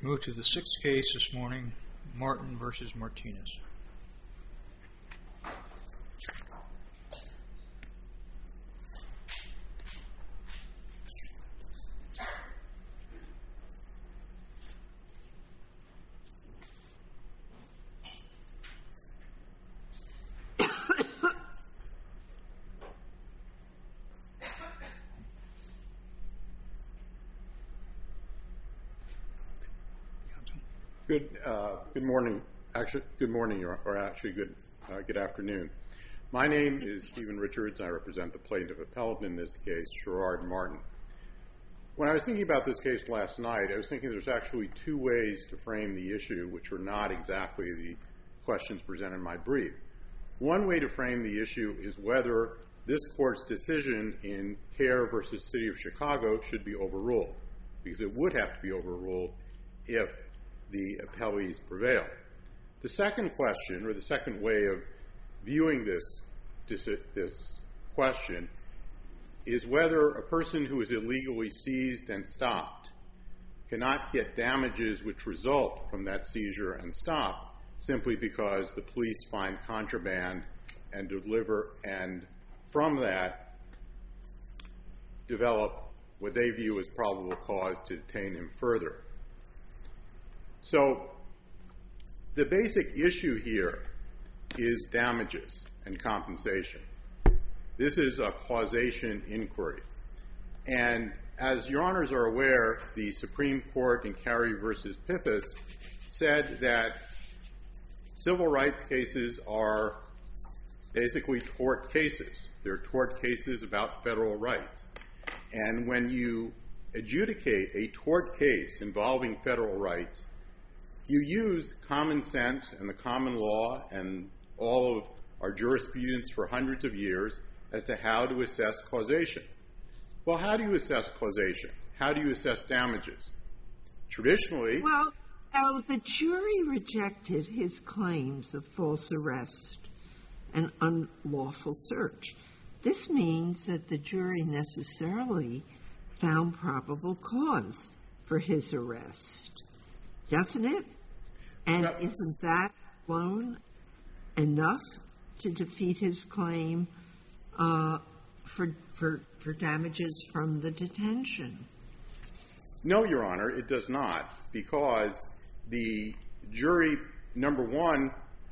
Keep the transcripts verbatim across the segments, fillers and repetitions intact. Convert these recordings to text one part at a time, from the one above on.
Move to the sixth case this morning, Martin v. Martinez. Good, uh, good morning. Actually, good morning, or, or actually, good, uh, good afternoon. My name is Stephen Richards. I represent the plaintiff appellant in this case, Sherrard Martin. When I was thinking about this case last night, I was thinking there's actually two ways to frame the issue, which are not exactly the questions presented in my brief. One way to frame the issue is whether this court's decision in Kerr v. City of Chicago should be overruled, because it would have to be overruled if the appellees prevail. The second question, or the second way of viewing this, this, this question, is whether a person who is illegally seized and stopped cannot get damages which result from that seizure and stop simply because the police find contraband and deliver, and from that develop what they view as probable cause to detain him further. So the basic issue here is damages and compensation. This is a causation inquiry. And as your honors are aware, the Supreme Court in Carey v. Pippis said that civil rights cases are basically tort cases. They're tort cases about federal rights. And when you adjudicate a tort case involving federal rights, you use common sense and the common law and all of our jurisprudence for hundreds of years as to how to assess causation. Well, how do you assess causation? How do you assess damages? Traditionally... Well, uh, the jury rejected his claims of false arrest and unlawful search. This means that the jury necessarily found probable cause for his arrest, doesn't it? And Well, isn't that alone enough to defeat his claim uh, for, for, for damages from the detention? No, Your Honor, it does not, because the jury, number one,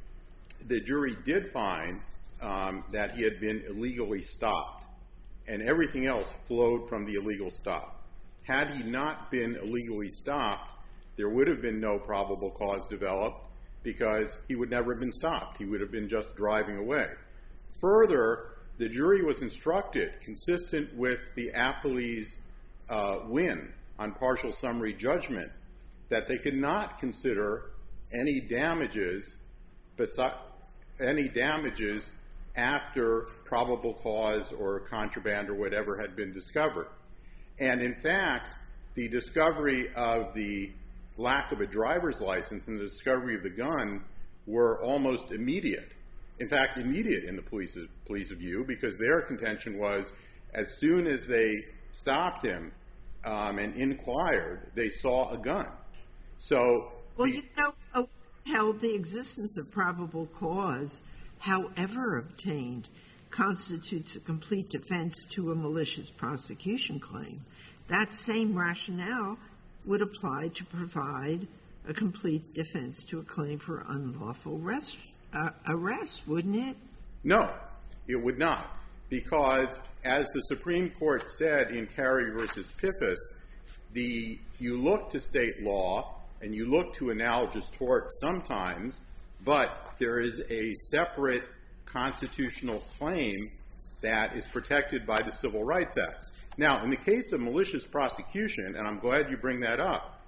the jury did find um, that he had been illegally stopped, and everything else flowed from the illegal stop. Had he not been illegally stopped, there would have been no probable cause developed because he would never have been stopped. He would have been just driving away. Further, the jury was instructed, consistent with the appellee's uh, win on partial summary judgment, that they could not consider any damages, besi- any damages after probable cause or contraband or whatever had been discovered. And in fact, the discovery of the lack of a driver's license and the discovery of the gun were almost immediate. In fact, immediate in the police's, police's view, because their contention was as soon as they stopped him um, and inquired, they saw a gun. So, well, the, you know, held the existence of probable cause, however obtained, constitutes a complete defense to a malicious prosecution claim. That same rationale would apply to provide a complete defense to a claim for unlawful arrest, uh, arrest, wouldn't it? No, it would not, because as the Supreme Court said in Carey v. Pippis, the, you look to state law and you look to analogous tort sometimes, but there is a separate constitutional claim that is protected by the Civil Rights Act. Now, in the case of malicious prosecution, and I'm glad you bring that up,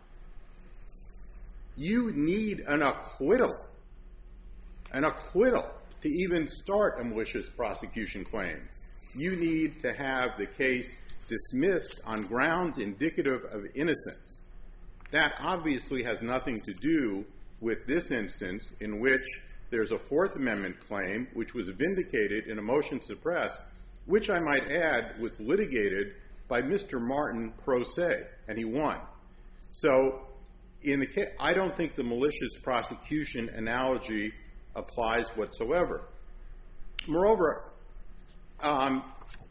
you need an acquittal, an acquittal to even start a malicious prosecution claim. You need to have the case dismissed on grounds indicative of innocence. That obviously has nothing to do with this instance in which there's a Fourth Amendment claim which was vindicated in a motion to suppress, which I might add was litigated by Mister Martin pro se, and he won. So in the case, I don't think the malicious prosecution analogy applies whatsoever. Moreover, um,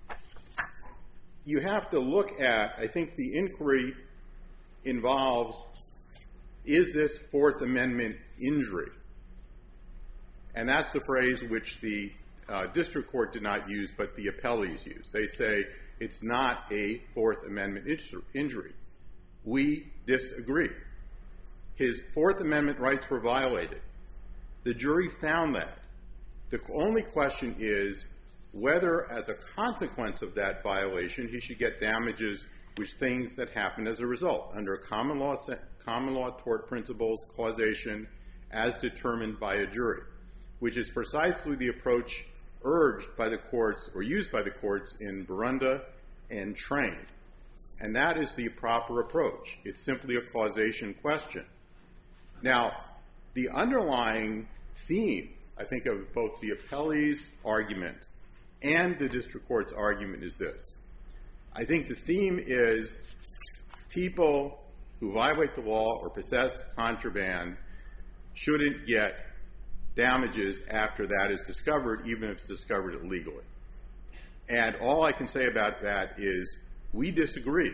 you have to look at, I think the inquiry involves, is this Fourth Amendment injury? And that's the phrase which the uh, district court did not use, but the appellees use. They say it's not a Fourth Amendment injury. We disagree. His Fourth Amendment rights were violated. The jury found that. The only question is whether, as a consequence of that violation, he should get damages which things that happen as a result under common law, common law tort principles, causation, as determined by a jury, which is precisely the approach urged by the courts or used by the courts in Barunda and Train. And that is the proper approach. It's simply a causation question. Now, the underlying theme, I think, of both the appellee's argument and the district court's argument is this. I think the theme is people who violate the law or possess contraband shouldn't get damages after that is discovered, even if it's discovered illegally. And all I can say about that is we disagree.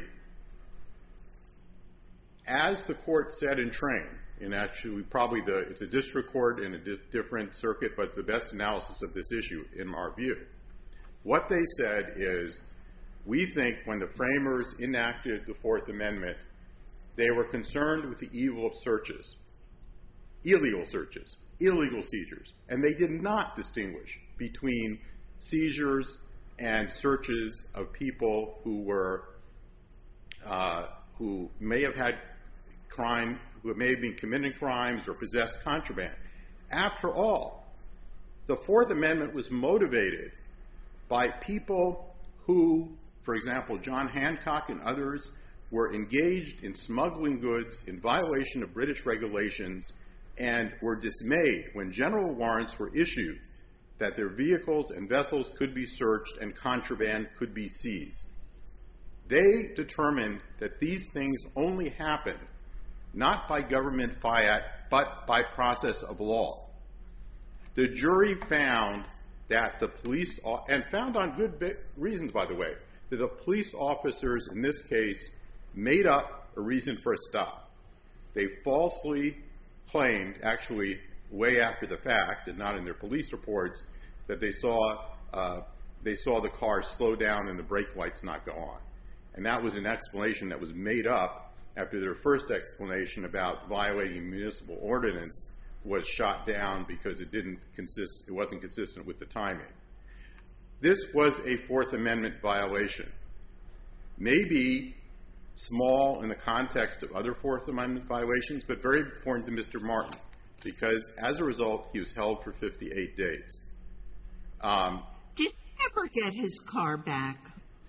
As the court said in Train, and actually probably the, it's a district court in a di- different circuit, but it's the best analysis of this issue in our view. What they said is, we think when the framers enacted the Fourth Amendment, they were concerned with the evil of searches, illegal searches, illegal seizures, and they did not distinguish between seizures and searches of people who were, uh, who may have had crime, who may have been committing crimes or possessed contraband. After all, the Fourth Amendment was motivated by people who, for example, John Hancock and others, were engaged in smuggling goods in violation of British regulations and were dismayed when general warrants were issued that their vehicles and vessels could be searched and contraband could be seized. They determined that these things only happened not by government fiat, but by process of law. The jury found that the police, and found on good reasons, by the way, that the police officers in this case made up a reason for a stop. They falsely claimed, actually way after the fact, and not in their police reports, that they saw uh, they saw the car slow down and the brake lights not go on. And that was an explanation that was made up after their first explanation about violating municipal ordinance was shot down because it didn't consist, it wasn't consistent with the timing. This was a Fourth Amendment violation. Maybe small in the context of other Fourth Amendment violations, but very important to Mister Martin, because as a result, he was held for fifty-eight days. Um, Did he ever get his car back?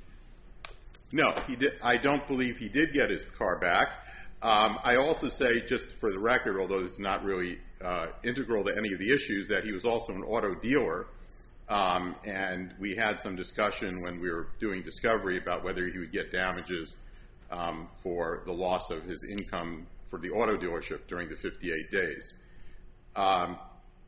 No, he did. I don't believe he did get his car back. Um, I also say, just for the record, although it's not really uh, integral to any of the issues, that he was also an auto dealer, um, and we had some discussion when we were doing discovery about whether he would get damages um, for the loss of his income for the auto dealership during the fifty-eight days. Um,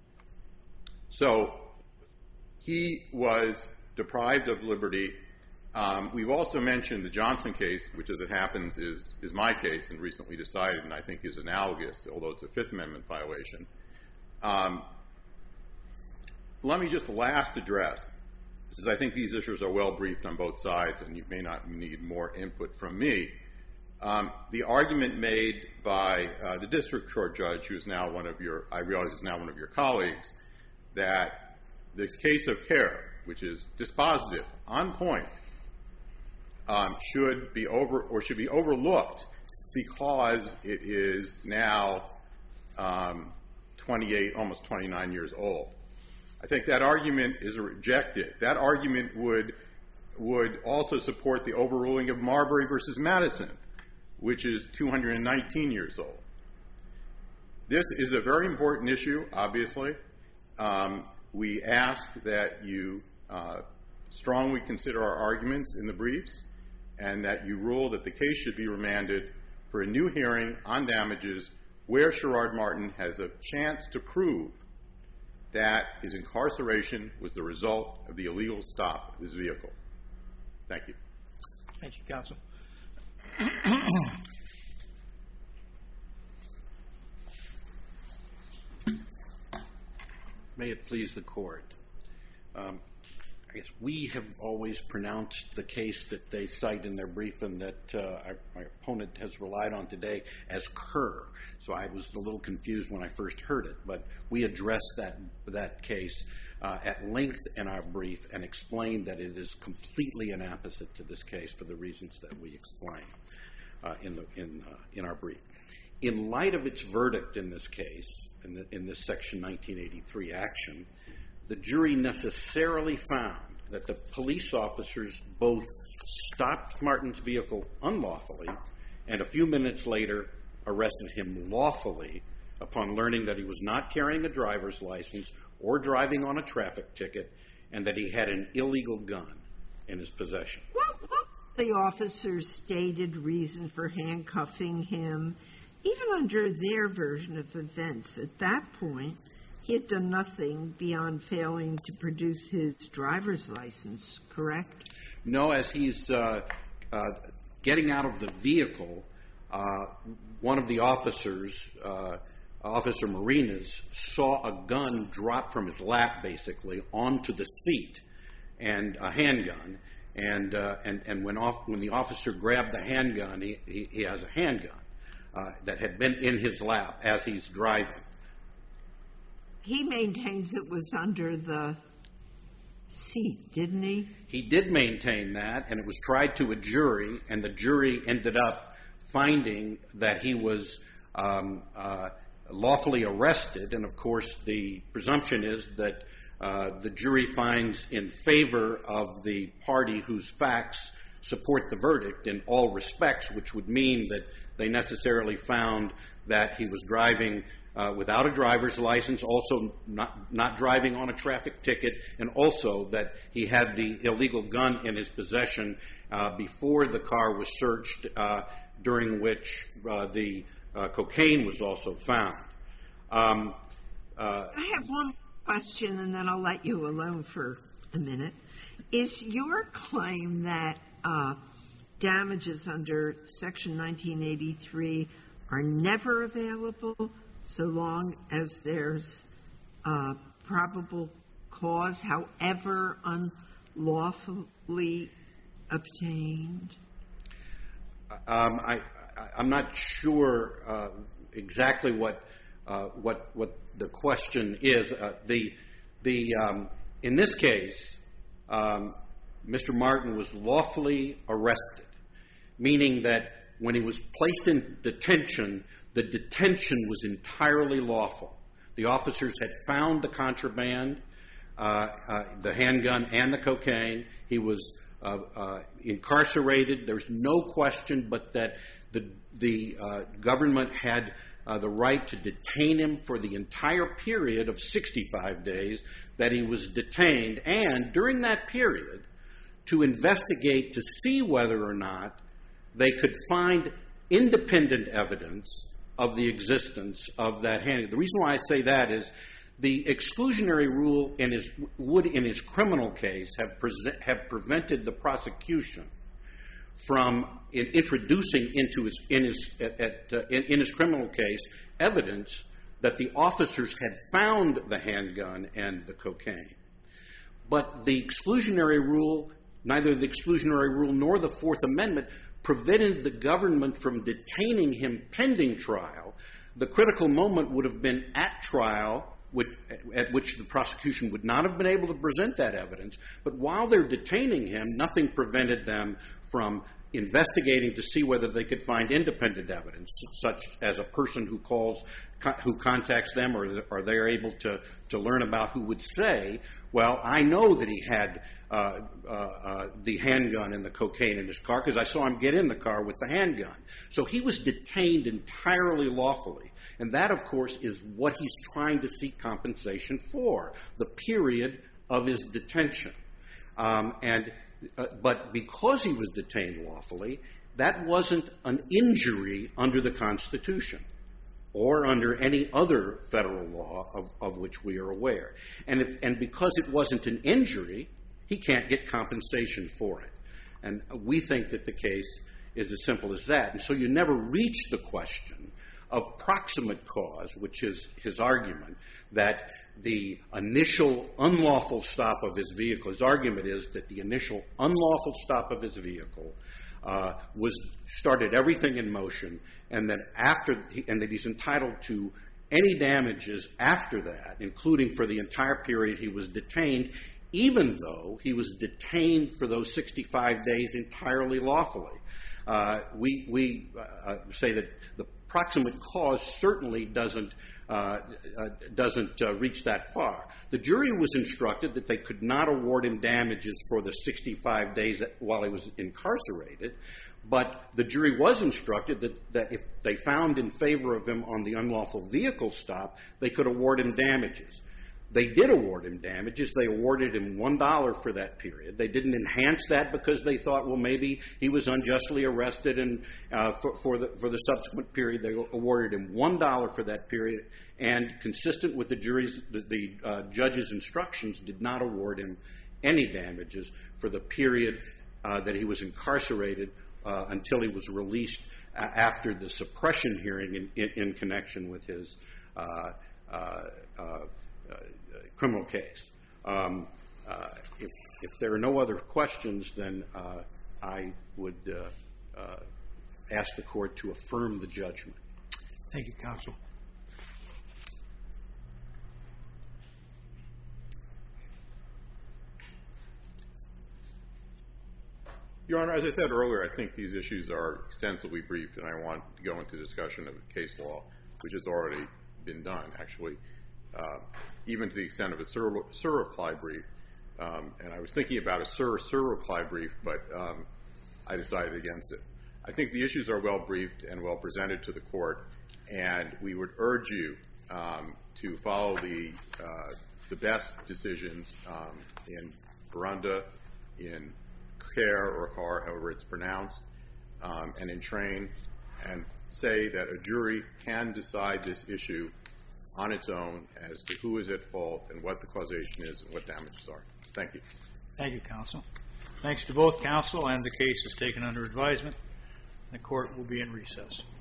so he was deprived of liberty. Um, we've also mentioned the Johnson case, which, as it happens, is is my case and recently decided, and I think is analogous, although it's a Fifth Amendment violation. Um, let me just last address, because I think these issues are well briefed on both sides, and you may not need more input from me. Um, the argument made by uh, the district court judge, who is now one of your, I realize is now one of your colleagues, that this case of care, which is dispositive, on point, Um, should be over or should be overlooked because it is now um, twenty-eight, almost twenty-nine years old. I think that argument is rejected. That argument would would also support the overruling of Marbury versus Madison, which is two hundred nineteen years old. This is a very important issue, obviously. Um, we ask that you uh, strongly consider our arguments in the briefs, and that you rule that the case should be remanded for a new hearing on damages where Sherrod Martin has a chance to prove that his incarceration was the result of the illegal stop of his vehicle. Thank you. Thank you, counsel. May it please the court. Um, I guess we have always pronounced the case that they cite in their brief and that uh, our, my opponent has relied on today as Kerr. So I was a little confused when I first heard it, but we addressed that that case uh, at length in our brief and explained that it is completely an opposite to this case for the reasons that we explained uh, in the in uh, in our brief. In light of its verdict in this case, in, the, in this Section nineteen eighty-three action, the jury necessarily found that the police officers both stopped Martin's vehicle unlawfully and a few minutes later arrested him lawfully upon learning that he was not carrying a driver's license or driving on a traffic ticket and that he had an illegal gun in his possession. What was the officer's stated reason for handcuffing him? Even under their version of events, at that point, he had done nothing beyond failing to produce his driver's license, correct? No, as he's uh, uh, getting out of the vehicle, uh, one of the officers, uh, Officer Marinas, saw a gun drop from his lap, basically, onto the seat, and a handgun. And uh, and and when off, when the officer grabbed the handgun, he, he, he has a handgun uh, that had been in his lap as he's driving. He maintains it was under the seat, didn't he? He did maintain that, and it was tried to a jury, and the jury ended up finding that he was um, uh, lawfully arrested. And, of course, the presumption is that uh, the jury finds in favor of the party whose facts support the verdict in all respects, which would mean that they necessarily found that he was driving uh, without a driver's license, also not, not driving on a traffic ticket, and also that he had the illegal gun in his possession uh, before the car was searched, uh, during which uh, the uh, cocaine was also found. Um, uh, I have one question, and then I'll let you alone for a minute. Is your claim that uh, damages under Section nineteen eighty-three are never available so long as there's uh, probable cause, however unlawfully obtained? Um, I, I, I'm not sure uh, exactly what uh, what what the question is. Uh, the the um, in this case, um, Mister Martin was lawfully arrested, meaning that when he was placed in detention, the detention was entirely lawful. The officers had found the contraband, uh, uh, the handgun and the cocaine. He was uh, uh, incarcerated. There's no question but that the, the uh, government had uh, the right to detain him for the entire period of sixty-five days that he was detained, and during that period to investigate to see whether or not they could find independent evidence of the existence of that handgun. The reason why I say that is the exclusionary rule in his, would in his criminal case have, pre- have prevented the prosecution from in introducing into his in his at, at, uh, in, in his criminal case evidence that the officers had found the handgun and the cocaine. But the exclusionary rule, neither the exclusionary rule nor the Fourth Amendment, prevented the government from detaining him pending trial. The critical moment would have been at trial, which, at which the prosecution would not have been able to present that evidence. But while they're detaining him, nothing prevented them from investigating to see whether they could find independent evidence, such as a person who calls, who contacts them, or are they able to, to learn about who would say, well, I know that he had uh, uh, uh, the handgun and the cocaine in his car because I saw him get in the car with the handgun. So he was detained entirely lawfully. And that, of course, is what he's trying to seek compensation for, the period of his detention. Um, and uh, but because he was detained lawfully, That wasn't an injury under the Constitution or under any other federal law of, of which we are aware. And, if, and because it wasn't an injury, he can't get compensation for it. And we think that the case is as simple as that. And so you never reach the question of proximate cause, which is his argument, that the initial unlawful stop of his vehicle, his argument is that the initial unlawful stop of his vehicle uh, was started everything in motion, and that after, and that he's entitled to any damages after that, including for the entire period he was detained, even though he was detained for those sixty-five days entirely lawfully. Uh, we we uh, say that the proximate cause certainly doesn't uh, uh, doesn't uh, reach that far. The jury was instructed that they could not award him damages for the sixty-five days that, while he was incarcerated, but the jury was instructed that, that if they found in favor of him on the unlawful vehicle stop, they could award him damages. They did award him damages. They awarded him one dollar for that period. They didn't enhance that because they thought, well, maybe he was unjustly arrested, and uh, for, for the for the subsequent period, they awarded him one dollar for that period. And consistent with the jury's, the, the uh, judge's instructions, did not award him any damages for the period uh, that he was incarcerated uh, until he was released uh, after the suppression hearing in, in, in connection with his Uh, uh, uh, Uh, criminal case. Um, uh, if, if there are no other questions, then uh, I would uh, uh, ask the court to affirm the judgment. Thank you, counsel. Your Honor, as I said earlier, I think these issues are extensively briefed, and I want to go into discussion of the case law, which has already been done, actually. Uh, even to the extent of a Sir, Sir reply brief. Um, and I was thinking about a Sir, Sir reply brief, but um, I decided against it. I think the issues are well briefed and well presented to the court, and we would urge you um, to follow the, uh, the best decisions um, in Barunda, in Care or Carr, however it's pronounced, um, and in Train, and say that a jury can decide this issue on its own as to who is at fault and what the causation is and what damages are. Thank you. Thank you, counsel. Thanks to both counsel, and the case is taken under advisement. The court will be in recess.